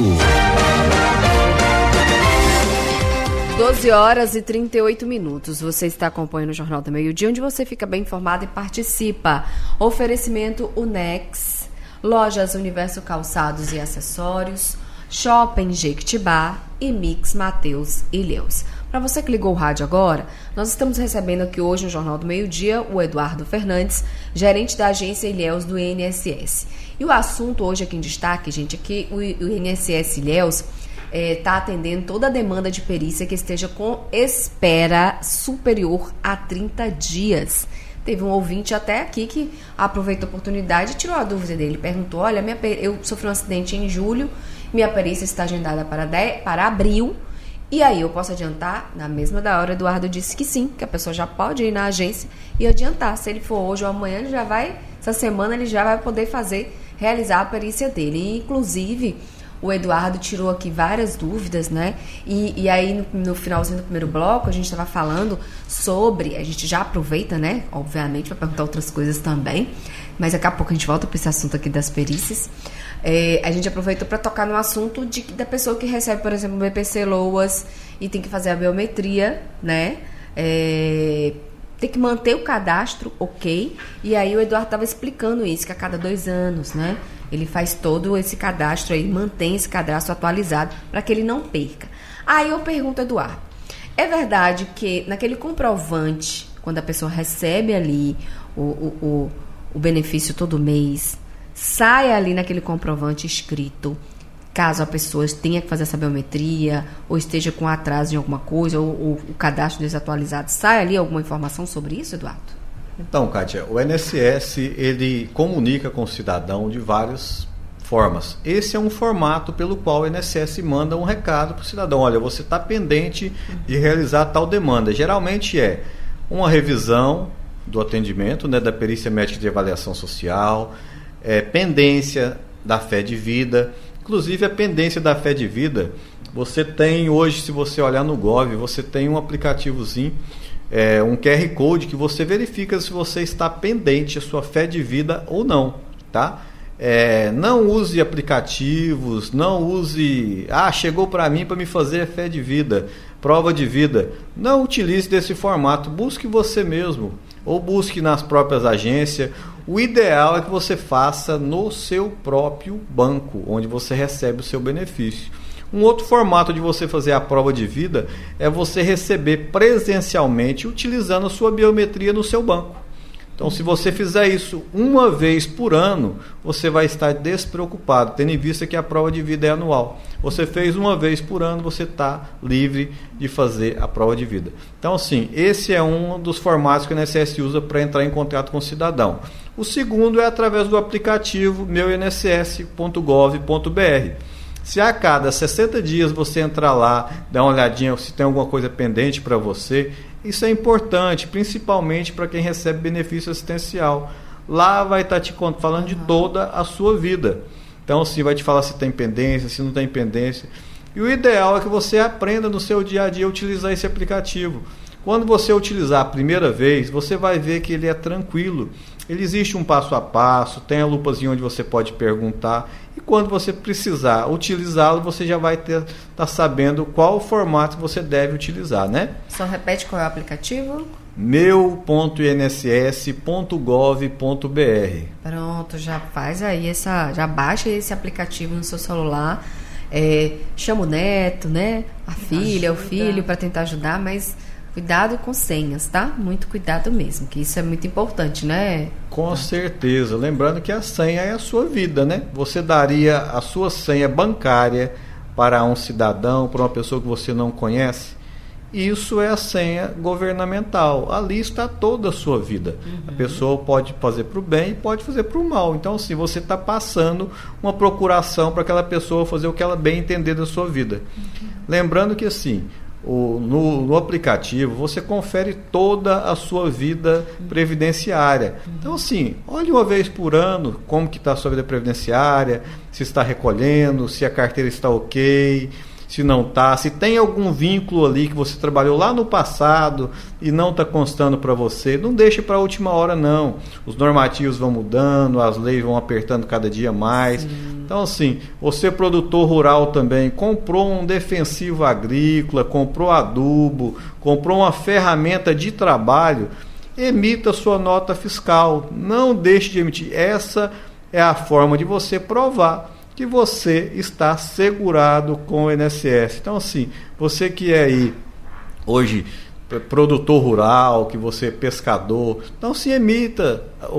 Speaker 2: doze horas e trinta e oito minutos. Você está acompanhando o Jornal do Meio-Dia, onde você fica bem informado e participa. Oferecimento Unex, Lojas Universo Calçados e Acessórios, Shopping Jequitibá e Mix Mateus Ilhéus. Para você que ligou o rádio agora, nós estamos recebendo aqui hoje no Jornal do Meio-Dia o Eduardo Fernandes, gerente da agência Ilhéus do I N S S. E o assunto hoje aqui em destaque, gente, é que o I N S S Ilhéus está é, atendendo toda a demanda de perícia que esteja com espera superior a trinta dias. Teve um ouvinte até aqui que aproveitou a oportunidade e tirou a dúvida dele. Perguntou, olha, minha, eu sofri um acidente em julho, minha perícia está agendada para, dez, para abril, e aí eu posso adiantar? Na mesma da hora, Eduardo disse que sim, que a pessoa já pode ir na agência e adiantar. Se ele for hoje ou amanhã, ele já vai, essa semana ele já vai poder fazer, realizar a perícia dele. E, inclusive, o Eduardo tirou aqui várias dúvidas, né? E, e aí, no, no finalzinho do primeiro bloco, a gente estava falando sobre... A gente já aproveita, né? Obviamente, para perguntar outras coisas também. Mas daqui a pouco a gente volta para esse assunto aqui das perícias. É, a gente aproveitou para tocar no assunto de, da pessoa que recebe, por exemplo, o B P C Loas e tem que fazer a biometria, né? É, tem que manter o cadastro, ok. E aí o Eduardo estava explicando isso, que a cada dois anos, né? Ele faz todo esse cadastro aí, mantém esse cadastro atualizado para que ele não perca. Aí eu pergunto, Eduardo, é verdade que naquele comprovante, quando a pessoa recebe ali o, o, o, o benefício todo mês, sai ali naquele comprovante escrito, caso a pessoa tenha que fazer essa biometria, ou esteja com atraso em alguma coisa, ou, ou o cadastro desatualizado, sai ali alguma informação sobre isso, Eduardo?
Speaker 4: Então, Kátia, o I N S S, ele comunica com o cidadão de várias formas. Esse é um formato pelo qual o I N S S manda um recado para o cidadão. Olha, você está pendente de realizar tal demanda. Geralmente é uma revisão do atendimento, né, da perícia médica de avaliação social, é, pendência da fé de vida. Inclusive, a pendência da fé de vida, você tem hoje, se você olhar no Gov, você tem um aplicativozinho, É, um Q R Code que você verifica se você está pendente a sua fé de vida ou não, tá? É, não use aplicativos, não use, ah, chegou para mim para me fazer fé de vida, prova de vida. Não utilize desse formato, busque você mesmo, ou busque nas próprias agências. O ideal é que você faça no seu próprio banco, onde você recebe o seu benefício. Um outro formato de você fazer a prova de vida é você receber presencialmente utilizando a sua biometria no seu banco. Então, se você fizer isso uma vez por ano, você vai estar despreocupado, tendo em vista que a prova de vida é anual. Você fez uma vez por ano, você está livre de fazer a prova de vida. Então, assim, esse é um dos formatos que o I N S S usa para entrar em contato com o cidadão. O segundo é através do aplicativo meu I N S S ponto gov ponto b r. Se a cada sessenta dias você entrar lá, dar uma olhadinha se tem alguma coisa pendente para você, isso é importante, principalmente para quem recebe benefício assistencial. Lá vai estar te falando de toda a sua vida. Então, assim, vai te falar se tem pendência, se não tem pendência. E o ideal é que você aprenda no seu dia a dia a utilizar esse aplicativo. Quando você utilizar a primeira vez, você vai ver que ele é tranquilo. Ele existe um passo a passo, tem a lupazinha onde você pode perguntar. E quando você precisar utilizá-lo, você já vai estar tá sabendo qual o formato que você deve utilizar, né?
Speaker 2: Só repete qual é o aplicativo?
Speaker 4: meu ponto i n s s ponto gov ponto b r.
Speaker 2: Pronto, já faz aí essa, já baixa esse aplicativo no seu celular, é, chama o neto, né? A filha, o filho para tentar ajudar, mas cuidado com senhas, tá? Muito cuidado mesmo, que isso é muito importante, né?
Speaker 4: Com certeza. Lembrando que a senha é a sua vida, né? Você daria a sua senha bancária para um cidadão, para uma pessoa que você não conhece? Isso é a senha governamental. Ali está toda a sua vida. Uhum. A pessoa pode fazer para o bem e pode fazer para o mal. Então, assim, você está passando uma procuração para aquela pessoa fazer o que ela bem entender da sua vida. Uhum. Lembrando que, assim, o, no, no aplicativo, você confere toda a sua vida previdenciária. Então, assim, olhe uma vez por ano como que está a sua vida previdenciária, se está recolhendo, se a carteira está ok, se não está, se tem algum vínculo ali que você trabalhou lá no passado e não está constando para você, não deixe para a última hora não. Os normativos vão mudando, as leis vão apertando cada dia mais. Sim. Então, assim, você produtor rural também, comprou um defensivo agrícola, comprou adubo, comprou uma ferramenta de trabalho, emita sua nota fiscal, não deixe de emitir. Essa é a forma de você provar que você está segurado com o I N S S. Então, assim, você que é aí hoje produtor rural, que você é pescador, então se emita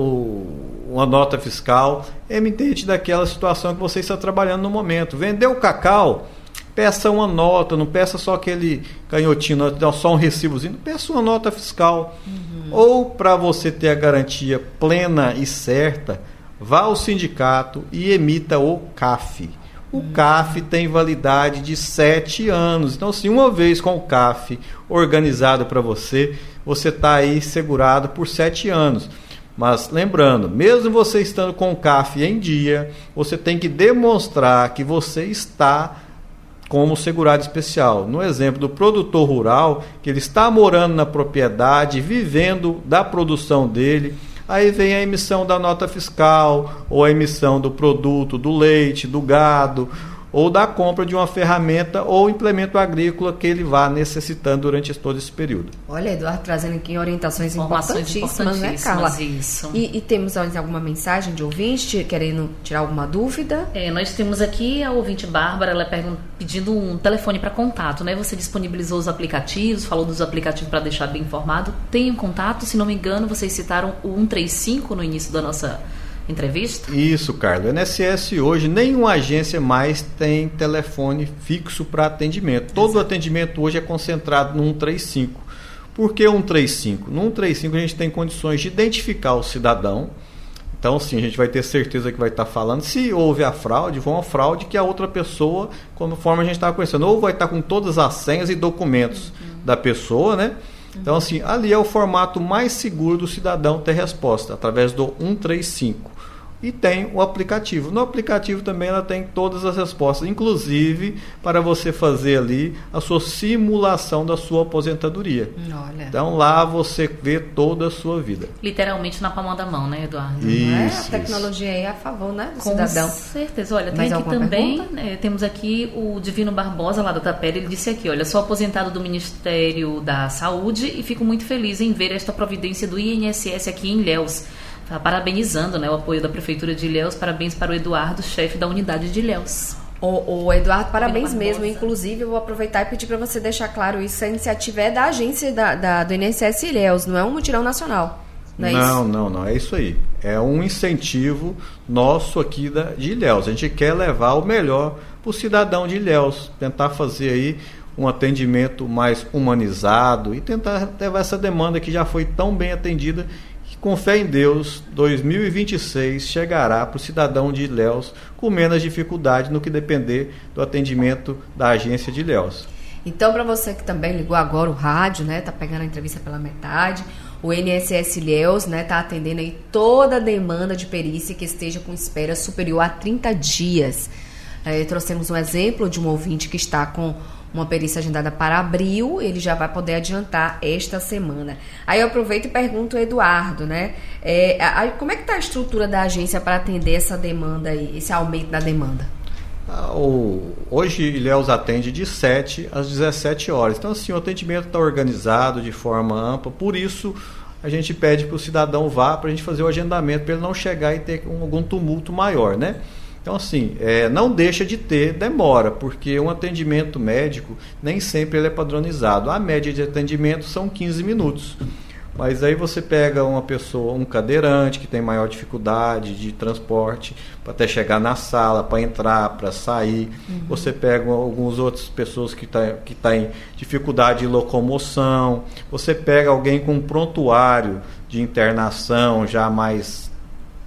Speaker 4: o, uma nota fiscal emitente daquela situação que você está trabalhando no momento. Vendeu o cacau, peça uma nota, não peça só aquele canhotinho, não, só um recibozinho, peça uma nota fiscal. Uhum. Ou, para você ter a garantia plena e certa, vá ao sindicato e emita o C A F. O C A F tem validade de sete anos. Então, se uma vez com o C A F organizado para você, você está aí segurado por sete anos. Mas lembrando, mesmo você estando com o C A F em dia, você tem que demonstrar que você está como segurado especial. No exemplo do produtor rural, que ele está morando na propriedade, vivendo da produção dele, aí vem a emissão da nota fiscal, ou a emissão do produto, do leite, do gado, ou da compra de uma ferramenta ou implemento agrícola que ele vá necessitando durante todo esse período.
Speaker 2: Olha, Eduardo, trazendo aqui orientações,
Speaker 3: Informações
Speaker 2: importantíssimas, importantíssimas, né, Carla?
Speaker 3: Isso.
Speaker 2: E, e temos alguma mensagem de ouvinte querendo tirar alguma dúvida?
Speaker 3: É, nós temos aqui a ouvinte Bárbara, ela pergunta, pedindo um telefone para contato, né? Você disponibilizou os aplicativos, falou dos aplicativos para deixar bem informado. Tem um contato, se não me engano, vocês citaram o cento e trinta e cinco no início da nossa entrevista?
Speaker 4: Isso, Carlos. O I N S S hoje, nenhuma agência mais tem telefone fixo para atendimento. Todo Exato. atendimento hoje é concentrado no cento e trinta e cinco. Por que cento e trinta e cinco? No cento e trinta e cinco a gente tem condições de identificar o cidadão. Então, sim, a gente vai ter certeza que vai estar falando. Se houve a fraude, foi uma fraude que a outra pessoa, conforme a gente estava conhecendo, ou vai estar com todas as senhas e documentos uhum. da pessoa, né? Então, assim, ali é o formato mais seguro do cidadão ter resposta, através do cento e trinta e cinco. E tem o aplicativo. No aplicativo também ela tem todas as respostas, inclusive para você fazer ali a sua simulação da sua aposentadoria.
Speaker 2: Olha.
Speaker 4: Então lá você vê toda a sua vida.
Speaker 3: Literalmente na palma da mão, né, Eduardo?
Speaker 2: Isso,
Speaker 3: Não
Speaker 2: é? A tecnologia aí é a favor, né, do
Speaker 3: Com
Speaker 2: cidadão.
Speaker 3: Com certeza. Olha, tem
Speaker 2: Mais
Speaker 3: aqui também, né, temos aqui o Divino Barbosa, lá da Tapera, ele disse aqui, olha, sou aposentado do Ministério da Saúde e fico muito feliz em ver esta providência do I N S S aqui em Ilhéus. Tá parabenizando, né, o apoio da Prefeitura de Ilhéus. Parabéns para o Eduardo, chefe da unidade de Ilhéus.
Speaker 2: O, o Eduardo, parabéns mesmo. Inclusive, eu vou aproveitar e pedir para você deixar claro isso. A iniciativa é da agência da, da, do I N S S Ilhéus, não é um mutirão nacional. Não, é
Speaker 4: não,
Speaker 2: isso?
Speaker 4: não, não. É isso aí. É um incentivo nosso aqui da, de Ilhéus. A gente quer levar o melhor para o cidadão de Ilhéus. Tentar fazer aí um atendimento mais humanizado e tentar levar essa demanda que já foi tão bem atendida. Com fé em Deus, dois mil e vinte e seis chegará para o cidadão de Ilhéus com menos dificuldade no que depender do atendimento da agência de Ilhéus.
Speaker 2: Então, para você que também ligou agora o rádio, né, tá pegando a entrevista pela metade, o I N S S Ilhéus, né, tá atendendo aí toda a demanda de perícia que esteja com espera superior a trinta dias. É, trouxemos um exemplo de um ouvinte que está com uma perícia agendada para abril, ele já vai poder adiantar esta semana. Aí eu aproveito e pergunto ao Eduardo, né? É, a, como é que está a estrutura da agência para atender essa demanda aí, esse aumento da demanda?
Speaker 4: Ah, o, hoje Ilhéus atende de sete às dezessete horas. Então, assim, o atendimento está organizado de forma ampla, por isso a gente pede para o cidadão vá para a gente fazer o agendamento, para ele não chegar e ter um, algum tumulto maior, né? Então, assim, é, não deixa de ter demora, porque um atendimento médico nem sempre ele é padronizado. A média de atendimento são quinze minutos. Mas aí você pega uma pessoa, um cadeirante que tem maior dificuldade de transporte para até chegar na sala, para entrar, para sair. Uhum. Você pega algumas outras pessoas que tá, que tá em dificuldade de locomoção. Você pega alguém com um prontuário de internação já mais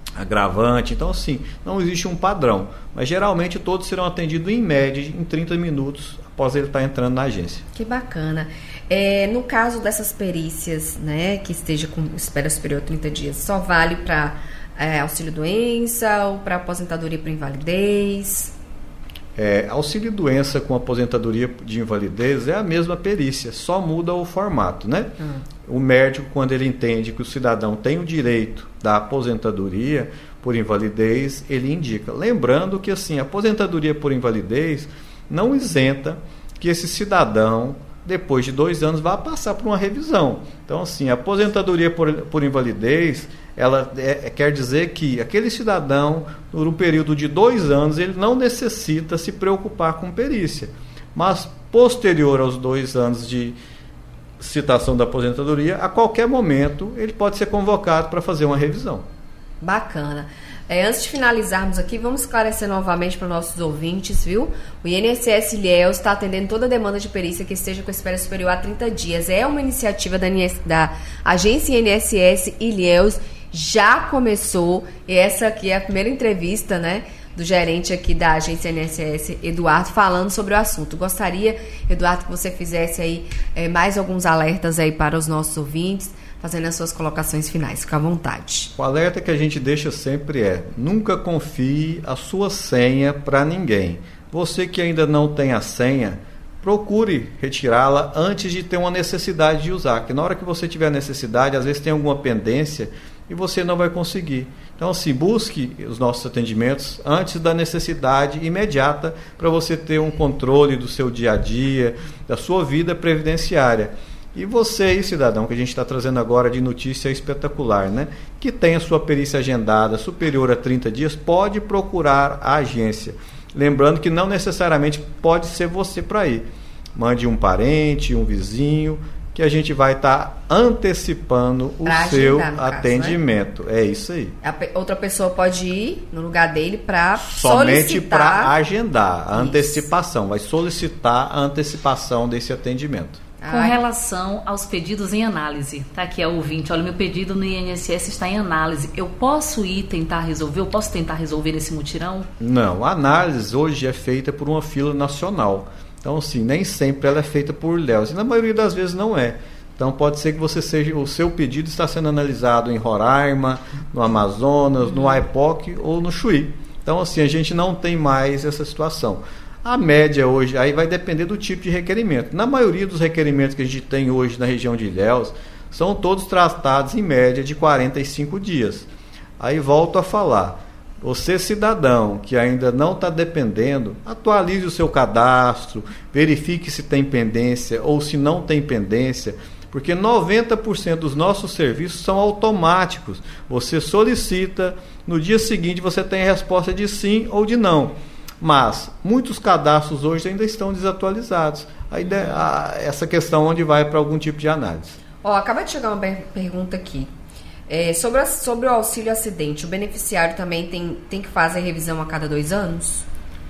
Speaker 4: agravante. Então, assim, não existe um padrão. Mas, geralmente, todos serão atendidos em média em trinta minutos após ele estar entrando na agência.
Speaker 2: Que bacana. É, no caso dessas perícias, né, que esteja com espera superior a trinta dias, só vale para é, auxílio-doença ou para aposentadoria por invalidez?
Speaker 4: É, auxílio-doença com aposentadoria de invalidez é a mesma perícia, só muda o formato, né? Hum. O médico, quando ele entende que o cidadão tem o direito da aposentadoria por invalidez, ele indica. Lembrando que, assim, a aposentadoria por invalidez não isenta que esse cidadão, depois de dois anos, vai passar por uma revisão. Então, assim, a aposentadoria por, por invalidez, ela é, quer dizer que aquele cidadão, por um período de dois anos, ele não necessita se preocupar com perícia. Mas, posterior aos dois anos de citação da aposentadoria, a qualquer momento, ele pode ser convocado para fazer uma revisão.
Speaker 2: Bacana. É, antes de finalizarmos aqui, vamos esclarecer novamente para os nossos ouvintes, viu? O I N S S Ilhéus está atendendo toda demanda de perícia que esteja com espera superior a trinta dias. É uma iniciativa da, da Agência I N S S Ilhéus, já começou, e essa aqui é a primeira entrevista, né, do gerente aqui da Agência I N S S, Eduardo, falando sobre o assunto. Gostaria, Eduardo, que você fizesse aí é, mais alguns alertas aí para os nossos ouvintes, fazendo as suas colocações finais. Fica à vontade.
Speaker 4: O alerta que a gente deixa sempre é: nunca confie a sua senha para ninguém. Você que ainda não tem a senha, procure retirá-la antes de ter uma necessidade de usar, porque na hora que você tiver necessidade, às vezes tem alguma pendência e você não vai conseguir. Então, assim, busque os nossos atendimentos antes da necessidade imediata para você ter um controle do seu dia a dia, da sua vida previdenciária. E você aí, cidadão, que a gente está trazendo agora de notícia espetacular, né? Que tem a sua perícia agendada superior a trinta dias, pode procurar a agência. Lembrando que não necessariamente pode ser você para ir. Mande um parente, um vizinho, que a gente vai estar tá antecipando o pra seu agendar, atendimento. Caso, né? É isso aí. A
Speaker 2: pe- outra pessoa pode ir no lugar dele para
Speaker 4: somente para agendar a isso. antecipação. Vai solicitar a antecipação desse atendimento.
Speaker 3: Com relação aos pedidos em análise, tá aqui a ouvinte, olha, meu pedido no I N S S está em análise, eu posso ir tentar resolver, eu posso tentar resolver esse mutirão?
Speaker 4: Não, a análise hoje é feita por uma fila nacional, então assim, nem sempre ela é feita por Ilhéus, e na maioria das vezes não é. Então pode ser que você seja, o seu pedido está sendo analisado em Roraima, no Amazonas, uhum. no A I P O C ou no Chuí. Então assim, a gente não tem mais essa situação. A média hoje, aí vai depender do tipo de requerimento. Na maioria dos requerimentos que a gente tem hoje na região de Ilhéus, são todos tratados em média de quarenta e cinco dias. Aí volto a falar, você cidadão que ainda não está dependendo, atualize o seu cadastro, verifique se tem pendência ou se não tem pendência, porque noventa por cento dos nossos serviços são automáticos. Você solicita, no dia seguinte você tem a resposta de sim ou de não. Mas muitos cadastros hoje ainda estão desatualizados. Aí a, essa questão onde vai para algum tipo de análise.
Speaker 2: Ó, acaba de chegar uma pergunta aqui. É, sobre, a, sobre o auxílio acidente, o beneficiário também tem, tem que fazer revisão a cada dois anos?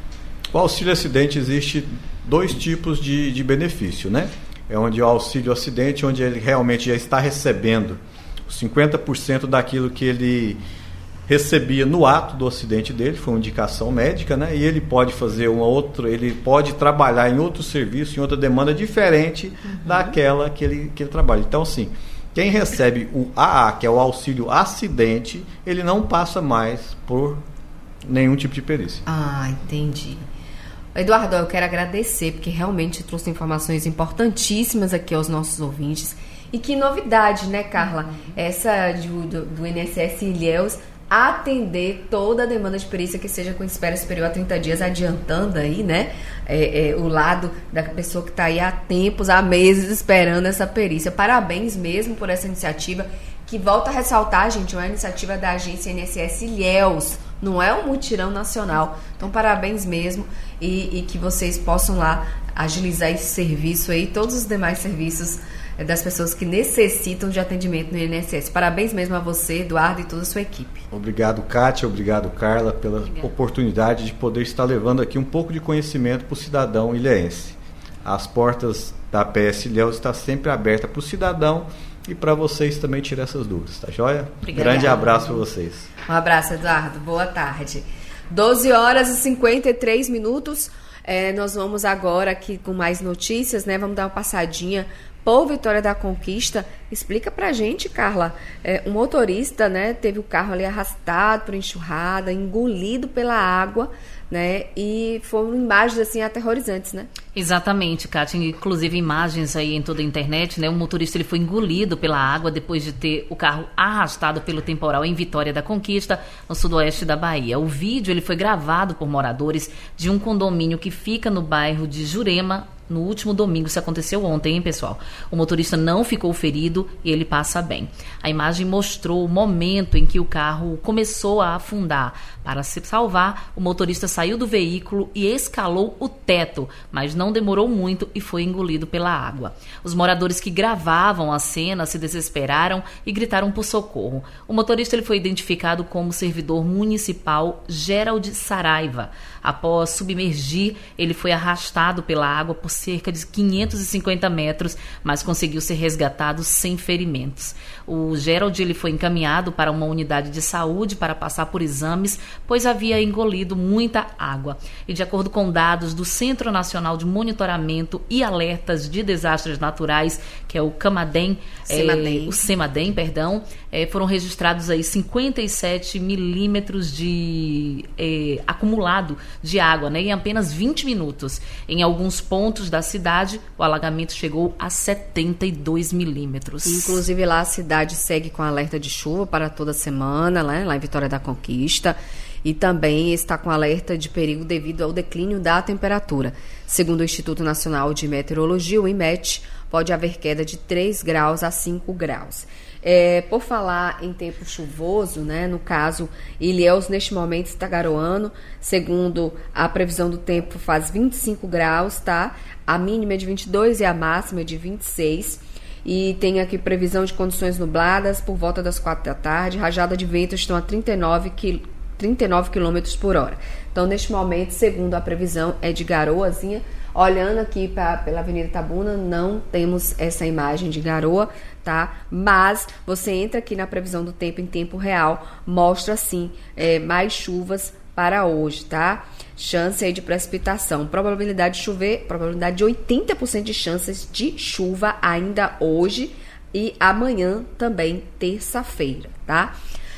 Speaker 4: O auxílio acidente existe dois tipos de, de benefício, né? É onde o auxílio acidente, onde ele realmente já está recebendo cinquenta por cento daquilo que ele recebia no ato do acidente dele, foi uma indicação médica, né? E ele pode fazer uma outra, ele pode trabalhar em outro serviço, em outra demanda diferente uhum. daquela que ele, que ele trabalha. Então, assim, quem recebe o A A, que é o auxílio acidente, ele não passa mais por nenhum tipo de perícia.
Speaker 2: Ah, entendi. Eduardo, eu quero agradecer, porque realmente trouxe informações importantíssimas aqui aos nossos ouvintes. E que novidade, né, Carla? Uhum. Essa do, do, do I N S S Ilhéus atender toda a demanda de perícia que seja com espera superior a trinta dias, adiantando aí, né, é, é, o lado da pessoa que está aí há tempos, há meses esperando essa perícia. Parabéns mesmo por essa iniciativa, que volta a ressaltar, gente, é uma iniciativa da agência I N S S Ilhéus, não é um mutirão nacional. Então, parabéns mesmo, e, e que vocês possam lá agilizar esse serviço aí, todos os demais serviços das pessoas que necessitam de atendimento no I N S S. Parabéns mesmo a você, Eduardo, e toda a sua equipe.
Speaker 4: Obrigado, Kátia, obrigado, Carla, pela Obrigada. oportunidade de poder estar levando aqui um pouco de conhecimento para o cidadão ilhéense. As portas da A P S Ilhéus estão sempre abertas para o cidadão e para vocês também tirar essas dúvidas, tá joia?
Speaker 2: Obrigada.
Speaker 4: Grande abraço para vocês.
Speaker 2: Um abraço, Eduardo. Boa tarde. doze horas e cinquenta e três minutos. É, nós vamos agora aqui com mais notícias, né? Vamos dar uma passadinha por Vitória da Conquista. Explica pra gente, Carla. É, um motorista, né, teve o carro ali arrastado por enxurrada, engolido pela água, né? E foram imagens assim aterrorizantes, né?
Speaker 3: Exatamente, Kátia. Inclusive imagens aí em toda a internet, né? O motorista ele foi engolido pela água depois de ter o carro arrastado pelo temporal em Vitória da Conquista, no sudoeste da Bahia. O vídeo ele foi gravado por moradores de um condomínio que fica no bairro de Jurema, no último domingo. Isso aconteceu ontem, hein, pessoal? O motorista não ficou ferido e ele passa bem. A imagem mostrou o momento em que o carro começou a afundar. Para se salvar, o motorista saiu do veículo e escalou o teto, mas não demorou muito e foi engolido pela água. Os moradores que gravavam a cena se desesperaram e gritaram por socorro. O motorista ele foi identificado como servidor municipal Gerald Saraiva. Após submergir, ele foi arrastado pela água por cerca de quinhentos e cinquenta metros, mas conseguiu ser resgatado sem ferimentos. O Gerald ele foi encaminhado para uma unidade de saúde para passar por exames, pois havia engolido muita água. E de acordo com dados do Centro Nacional de Monitoramento e Alertas de Desastres Naturais, que é o CAMADEM,
Speaker 2: CEMADEM.
Speaker 3: É, o CEMADEM, perdão, é, foram registrados aí cinquenta e sete milímetros de é, acumulado de água, né, em apenas vinte minutos. Em alguns pontos da cidade, o alagamento chegou a setenta e dois milímetros.
Speaker 2: Inclusive lá a cidade segue com alerta de chuva para toda semana, né, lá em Vitória da Conquista, e também está com alerta de perigo devido ao declínio da temperatura. Segundo o Instituto Nacional de Meteorologia, o IMET, pode haver queda de três graus a cinco graus. É, por falar em tempo chuvoso, né, no caso, Ilhéus neste momento está garoando, segundo a previsão do tempo faz vinte e cinco graus, tá? A mínima é de vinte e dois e a máxima é de vinte e seis. E tem aqui previsão de condições nubladas por volta das quatro da tarde, rajada de vento estão a trinta e nove quilômetros por hora. Então, neste momento, segundo a previsão, é de garoazinha. Olhando aqui pra, pela Avenida Itabuna, não temos essa imagem de garoa, tá? Mas você entra aqui na previsão do tempo em tempo real, mostra sim é, mais chuvas para hoje, tá? Chance aí de precipitação, probabilidade de chover, probabilidade de oitenta por cento de chances de chuva ainda hoje e amanhã também, terça-feira, tá?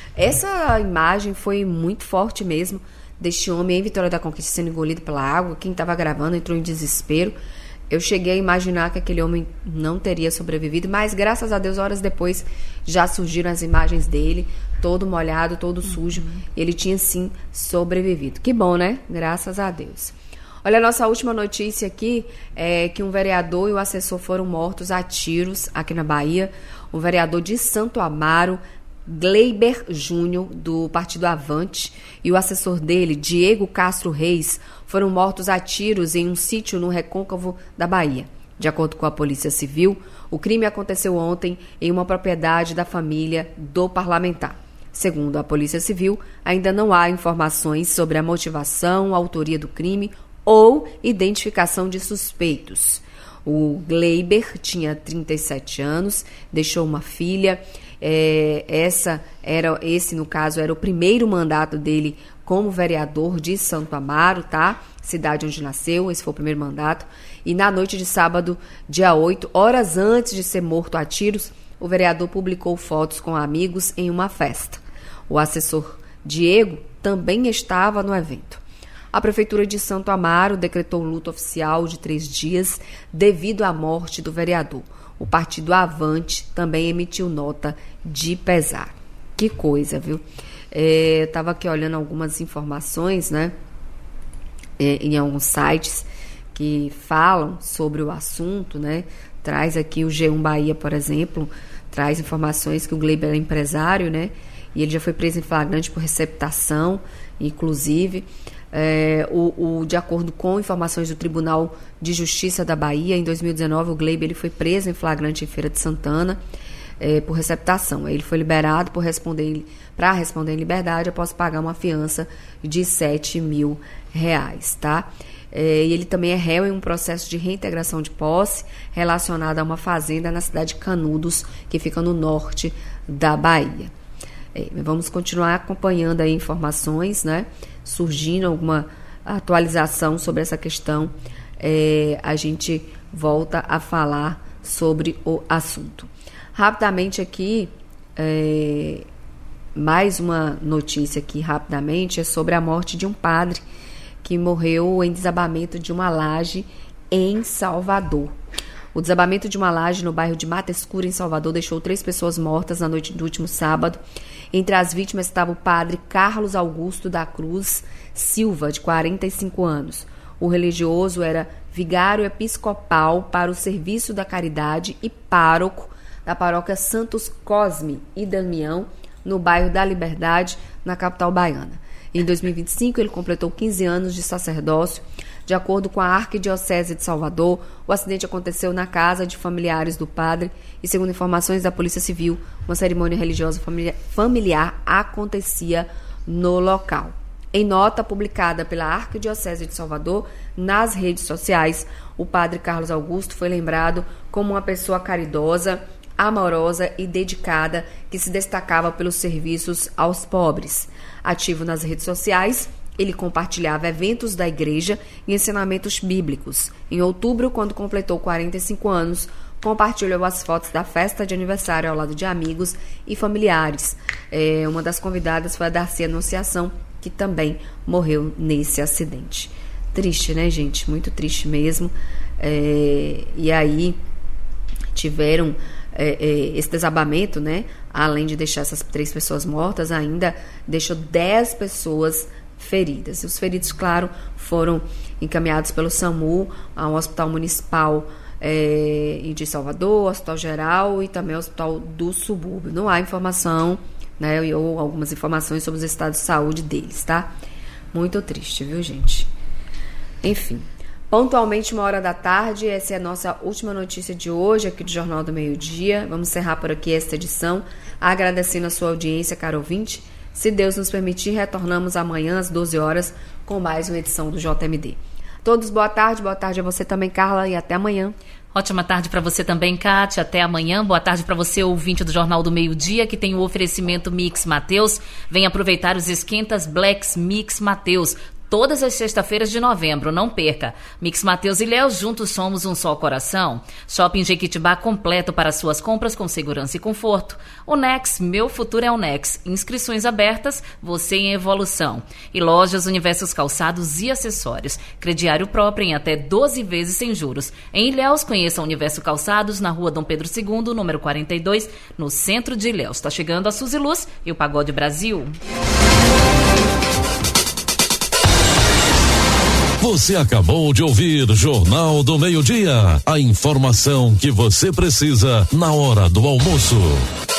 Speaker 2: Essa imagem foi muito forte mesmo, deste homem em Vitória da Conquista sendo engolido pela água. Quem estava gravando entrou em desespero. Eu cheguei a imaginar que aquele homem não teria sobrevivido, mas graças a Deus, horas depois, já surgiram as imagens dele, todo molhado, todo sujo. Uhum. Ele tinha sim sobrevivido. Que bom, né? Graças a Deus. Olha, a nossa última notícia aqui é que um vereador e o assessor foram mortos a tiros aqui na Bahia. O vereador de Santo Amaro, Gleiber Júnior, do Partido Avante, e o assessor dele, Diego Castro Reis, foram mortos a tiros em um sítio no recôncavo da Bahia. De acordo com a Polícia Civil, o crime aconteceu ontem em uma propriedade da família do parlamentar. Segundo a Polícia Civil, ainda não há informações sobre a motivação, a autoria do crime ou identificação de suspeitos. O Gleiber tinha trinta e sete anos, deixou uma filha. É, essa era, esse, no caso, era o primeiro mandato dele como vereador de Santo Amaro, tá? Cidade onde nasceu, esse foi o primeiro mandato. E na noite de sábado, dia oito, horas antes de ser morto a tiros, o vereador publicou fotos com amigos em uma festa. O assessor Diego também estava no evento. A Prefeitura de Santo Amaro decretou luto oficial de três dias devido à morte do vereador. O Partido Avante também emitiu nota de pesar. Que coisa, viu? É, eu estava aqui olhando algumas informações, né? É, em alguns sites que falam sobre o assunto, né? Traz aqui o G um Bahia, por exemplo, traz informações que o Gleiber é empresário, né? E ele já foi preso em flagrante por receptação, inclusive. É, o, o, de acordo com informações do Tribunal de Justiça da Bahia, em dois mil e dezenove, o Gleiber ele foi preso em flagrante em Feira de Santana é, por receptação. Ele foi liberado por responder, para responder em liberdade após pagar uma fiança de sete mil reais, tá? É, e ele também é réu em um processo de reintegração de posse relacionado a uma fazenda na cidade de Canudos, que fica no norte da Bahia. É, vamos continuar acompanhando aí informações, né? Surgindo alguma atualização sobre essa questão, é, a gente volta a falar sobre o assunto. Rapidamente aqui, é, mais uma notícia aqui rapidamente, é sobre a morte de um padre que morreu em desabamento de uma laje em Salvador. O desabamento de uma laje no bairro de Mata Escura, em Salvador, deixou três pessoas mortas na noite do último sábado. Entre as vítimas estava o padre Carlos Augusto da Cruz Silva, de quarenta e cinco anos. O religioso era vigário episcopal para o Serviço da Caridade e pároco da paróquia Santos Cosme e Damião, no bairro da Liberdade, na capital baiana. Em dois mil e vinte e cinco, ele completou quinze anos de sacerdócio. De acordo com a Arquidiocese de Salvador, o acidente aconteceu na casa de familiares do padre e, segundo informações da Polícia Civil, uma cerimônia religiosa familiar acontecia no local. Em nota publicada pela Arquidiocese de Salvador nas redes sociais, o padre Carlos Augusto foi lembrado como uma pessoa caridosa, amorosa e dedicada que se destacava pelos serviços aos pobres. Ativo nas redes sociais, ele compartilhava eventos da igreja e ensinamentos bíblicos. Em outubro, quando completou quarenta e cinco anos, compartilhou as fotos da festa de aniversário ao lado de amigos e familiares. É, uma das convidadas foi a Darcy Anunciação, que também morreu nesse acidente. Triste, né, gente? Muito triste mesmo. É, e aí tiveram é, é, esse desabamento, né? Além de deixar essas três pessoas mortas, ainda deixou dez pessoas feridas. E os feridos, claro, foram encaminhados pelo SAMU ao Hospital Municipal é, de Salvador, Hospital Geral e também ao Hospital do Subúrbio. Não há informação, né, ou algumas informações sobre os estados de saúde deles, tá? Muito triste, viu, gente? Enfim, pontualmente uma hora da tarde, essa é a nossa última notícia de hoje aqui do Jornal do Meio-Dia. Vamos encerrar por aqui esta edição, agradecendo a sua audiência, caro ouvinte. Se Deus nos permitir, retornamos amanhã às doze horas com mais uma edição do J M D. Todos, boa tarde, boa tarde a você também, Carla, e até amanhã.
Speaker 3: Ótima tarde para você também, Kátia. Até amanhã. Boa tarde para você, ouvinte do Jornal do Meio-Dia, que tem o oferecimento Mix Mateus. Vem aproveitar os esquentas Blacks Mix Mateus. Todas as sextas-feiras de novembro, não perca. Mix Mateus e Léo, juntos somos um só coração. Shopping Jequitibá completo para suas compras com segurança e conforto. O Nex, meu futuro é o Nex. Inscrições abertas, você em evolução. E lojas Universos Calçados e Acessórios. Crediário próprio em até doze vezes sem juros. Em Ilhéus, conheça o Universo Calçados na rua Dom Pedro segundo, número quarenta e dois, no centro de Ilhéus. Está chegando a Suzy Luz e o Pagode Brasil.
Speaker 1: Você acabou de ouvir Jornal do Meio-Dia. A informação que você precisa na hora do almoço.